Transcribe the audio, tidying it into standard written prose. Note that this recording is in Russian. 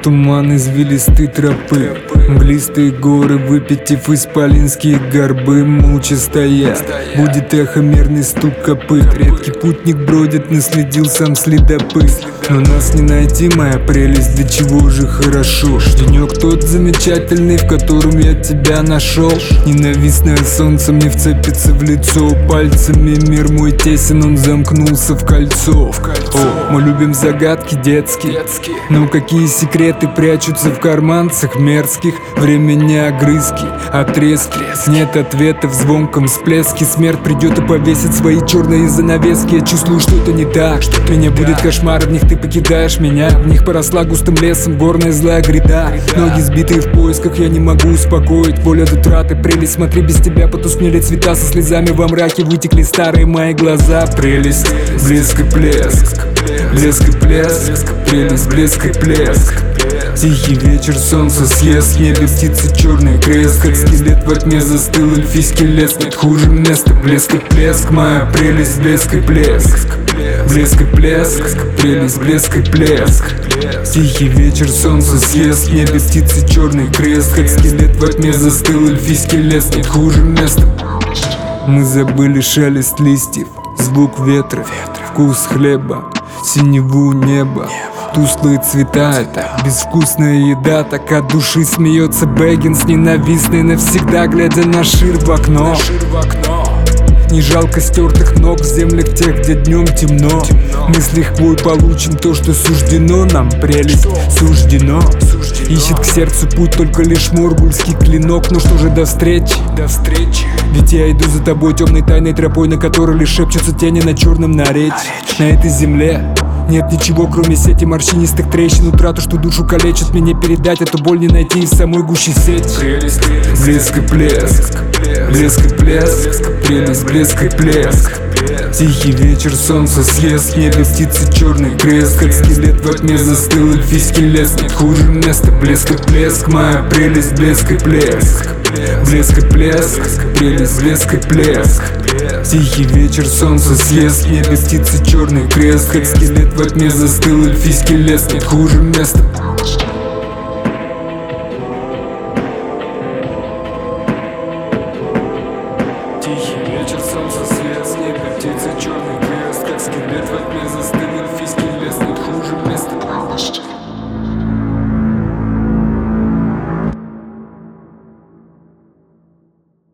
Туман извилистой тропы, мглистые горы, выпитив исполинские горбы, молча стоят. Будет эхо, мерный стук копыт. Редкий путник бродит, наследил сам следопыт. Но нас не найти, моя прелесть, для чего же хорошо. Денек тот замечательный, в котором я тебя нашел. Ненавистное солнце мне вцепится в лицо. Пальцами мир мой тесен, он замкнулся в кольцо. О, мы любим загадки детские, но какие секреты прячутся в карманцах мерзких. Время не огрызки, отрезки. Нет ответа в звонком всплеске. Смерть придет и повесит свои черные занавески. Я чувствую, что-то не так, меня будет кошмар, в них ты покидаешь меня. В них поросла густым лесом горная злая гряда. Ноги сбитые в поисках, я не могу успокоить боль от утраты. Прелесть, смотри, без тебя потускнели цвета. Со слезами во мраке вытекли старые мои глаза. Прелесть, блеск и плеск, блеск и плеск, прелесть, блеск и плеск. Тихий вечер, солнце съест, в небе птицы черный крест. Как скелет во тьме застыл эльфийский лес. Нет хуже места, блеск и плеск, моя прелесть, блеск и плеск, блеск и плеск, прелесть, блеск и плеск. Тихий вечер, солнце съест, в небе птицы черный крест. Как скелет во тьме застыл эльфийский лес. Нет хуже места. Мы забыли шелест листьев, звук ветра, вкус хлеба, синеву неба. Тусклые цвета, это безвкусная еда. Так от души смеется Бэггинс, ненавистный навсегда, глядя на шир в окно. Не жалко стертых ног в землях тех, где днем темно. Мы с лихвой получим то, что суждено нам. Прелесть суждено. Ищет к сердцу путь только лишь моргульский клинок. Ну что же, до встречи. Ведь я иду за тобой темной тайной тропой, на которой лишь шепчутся тени на черном наречии. На этой земле нет ничего, кроме сети морщинистых трещин. Утрату, что душу калечит, мне не передать. Эту боль не найти из самой гущи сети. Блеск и плеск, блеск и плеск, прелесть, блеск и плеск. Тихий вечер, солнце съест, в небе птицы черный крест. Как скелет во тьме застыл эльфийский лес. Нет хуже места, блеск и плеск, моя прелесть, блеск и плеск, блеск и плеск, прелесть, блеск и плеск. Тихий вечер, солнце съест, в небе птицы черный крест. Как скелет во тьме застыл эльфийский лес. Нет хуже места.